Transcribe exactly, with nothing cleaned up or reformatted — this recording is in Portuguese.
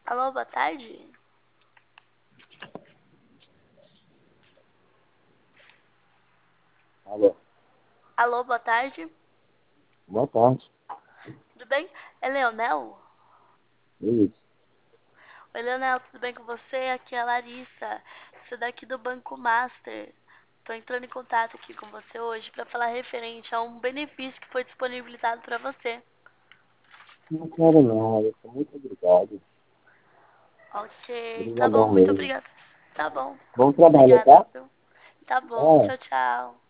Alô, boa tarde? Alô, Alô, boa tarde? boa tarde. Tudo bem? É Leonel? Isso. Oi, Leonel, tudo bem com você? Aqui é a Larissa. Sou daqui do Banco Master. Tô entrando em contato aqui com você hoje para falar referente a um benefício que foi disponibilizado para você. Não quero não, Alisson. Muito obrigado. Ok, tá bom, Obrigadão muito mesmo. obrigada. Tá bom, Bom trabalho, obrigada, tá? viu? Tá bom, É. tchau, tchau.